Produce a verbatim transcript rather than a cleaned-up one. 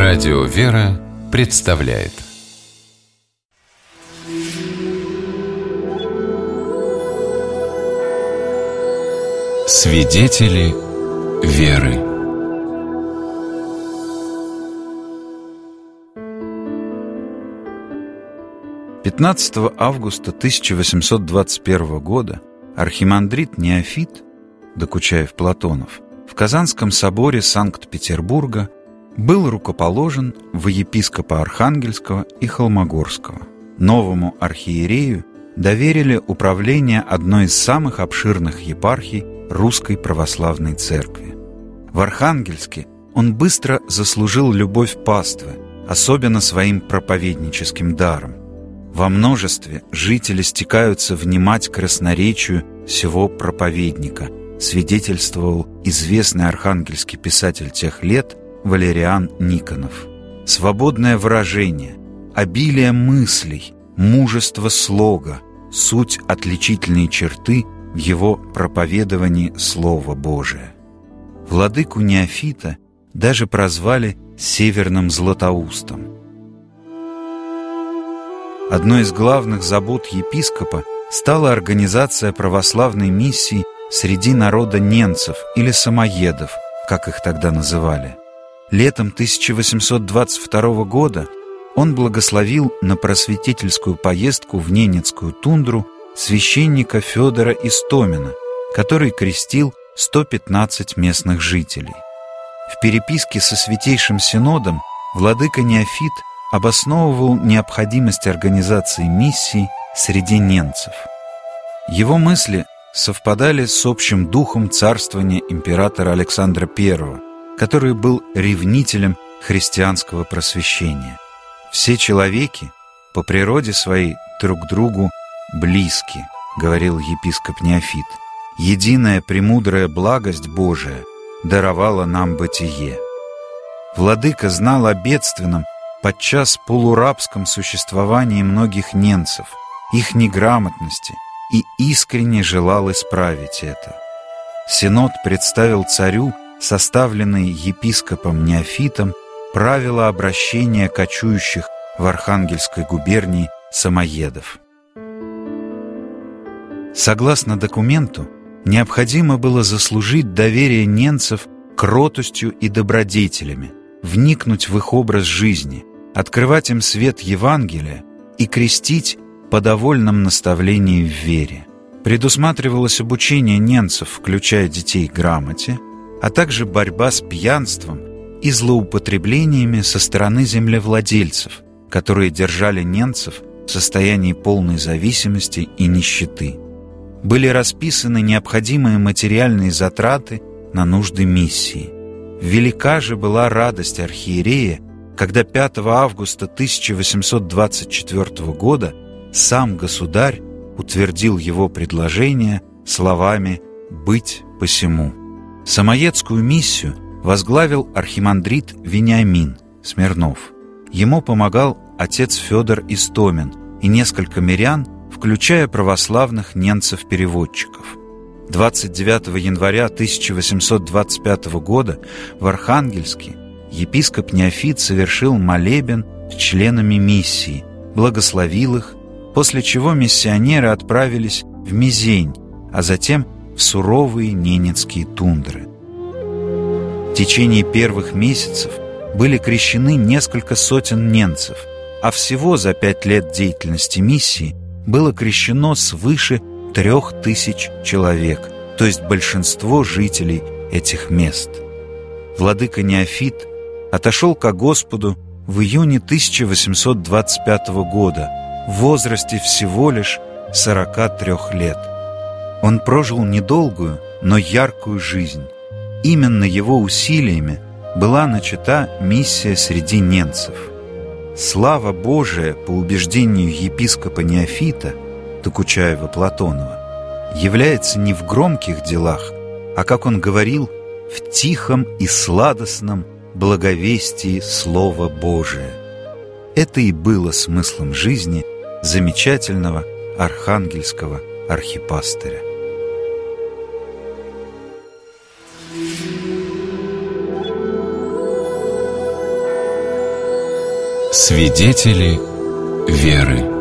Радио «Вера» представляет Свидетели веры. пятнадцатого августа тысяча восемьсот двадцать первого года архимандрит Неофит, Докучаев-Платонов, в Казанском соборе Санкт-Петербурга был рукоположен во епископа Архангельского и Холмогорского. Новому архиерею доверили управление одной из самых обширных епархий Русской Православной Церкви. В Архангельске он быстро заслужил любовь паствы, особенно своим проповедническим даром. Во множестве жители стекаются внимать красноречию сего проповедника, свидетельствовал известный архангельский писатель тех лет Валериан Никонов. Свободное выражение, обилие мыслей, мужество слога — суть отличительные черты в его проповедовании Слова Божия. Владыку Неофита даже прозвали «Северным Златоустом». Одной из главных забот епископа стала организация православной миссии среди народа ненцев или самоедов, как их тогда называли. Летом тысяча восемьсот двадцать второго года он благословил на просветительскую поездку в Ненецкую тундру священника Федора Истомина, который крестил сто пятнадцать местных жителей. В переписке со Святейшим Синодом владыка Неофит обосновывал необходимость организации миссий среди ненцев. Его мысли совпадали с общим духом царствования императора Александра Первого, который был ревнителем христианского просвещения. «Все человеки по природе своей друг другу близки», — говорил епископ Неофит. «Единая премудрая благость Божия даровала нам бытие». Владыка знал о бедственном, подчас полурабском существовании многих ненцев, их неграмотности, и искренне желал исправить это. Синод представил царю составленные епископом Неофитом правила обращения кочующих в Архангельской губернии самоедов. Согласно документу, необходимо было заслужить доверие ненцев кротостью и добродетелями, вникнуть в их образ жизни, открывать им свет Евангелия и крестить по довольном наставлении в вере. Предусматривалось обучение ненцев, включая детей грамоте, а также борьба с пьянством и злоупотреблениями со стороны землевладельцев, которые держали ненцев в состоянии полной зависимости и нищеты. Были расписаны необходимые материальные затраты на нужды миссии. Велика же была радость архиерея, когда пятого августа тысяча восемьсот двадцать четвёртого года сам государь утвердил его предложение словами «быть посему». Самоедскую миссию возглавил архимандрит Вениамин Смирнов. Ему помогал отец Федор Истомин и несколько мирян, включая православных ненцев-переводчиков. двадцать девятого января тысяча восемьсот двадцать пятого года в Архангельске епископ Неофит совершил молебен с членами миссии, благословил их, после чего миссионеры отправились в Мизень, а затем в суровые ненецкие тундры. В течение первых месяцев были крещены несколько сотен ненцев, а всего за пять лет деятельности миссии было крещено свыше трех тысяч человек, то есть большинство жителей этих мест. Владыка Неофит отошел ко Господу в июне тысяча восемьсот двадцать пятого года в возрасте всего лишь сорока трёх лет. Он прожил недолгую, но яркую жизнь. Именно его усилиями была начата миссия среди ненцев. Слава Божия, по убеждению епископа Неофита, Докучаева-Платонова, является не в громких делах, а, как он говорил, в тихом и сладостном благовестии Слова Божия. Это и было смыслом жизни замечательного архангельского архипастыря. Свидетели веры.